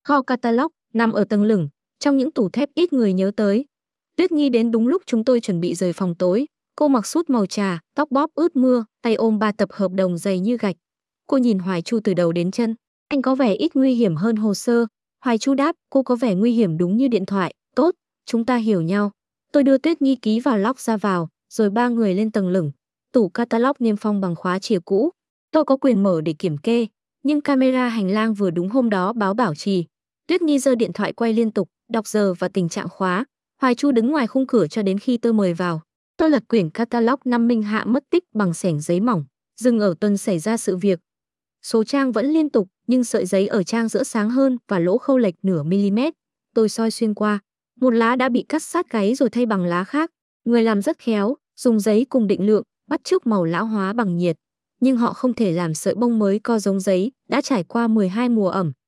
Kho catalog nằm ở tầng lửng, trong những tủ thép ít người nhớ tới. Tuyết Nhi đến đúng lúc chúng tôi chuẩn bị rời phòng tối. Cô mặc sút màu trà, tóc bóp ướt mưa, tay ôm 3 tập hợp đồng dày như gạch. Cô nhìn Hoài Chu từ đầu đến chân. Anh có vẻ ít nguy hiểm hơn hồ sơ. Hoài Chu đáp, cô có vẻ nguy hiểm đúng như điện thoại. Tốt, chúng ta hiểu nhau. Tôi đưa Tuyết Nhi ký vào lock ra vào, rồi ba người lên tầng lửng. Tủ catalog niêm phong bằng khóa chìa cũ. Tôi có quyền mở để kiểm kê, nhưng camera hành lang vừa đúng hôm đó báo bảo trì. Tuyết Nhi giơ điện thoại quay liên tục, đọc giờ và tình trạng khóa. Hoài Chu đứng ngoài khung cửa cho đến khi tôi mời vào. Tôi lật quyển catalog năm Minh Hạ mất tích bằng xẻng giấy mỏng, dừng ở tuần xảy ra sự việc. Số trang vẫn liên tục, nhưng sợi giấy ở trang giữa sáng hơn và lỗ khâu lệch nửa mm. Tôi soi xuyên qua. Một lá đã bị cắt sát gáy rồi thay bằng lá khác. Người làm rất khéo, dùng giấy cùng định lượng, bắt chước màu lão hóa bằng nhiệt. Nhưng họ không thể làm sợi bông mới co giống giấy, đã trải qua 12 mùa ẩm.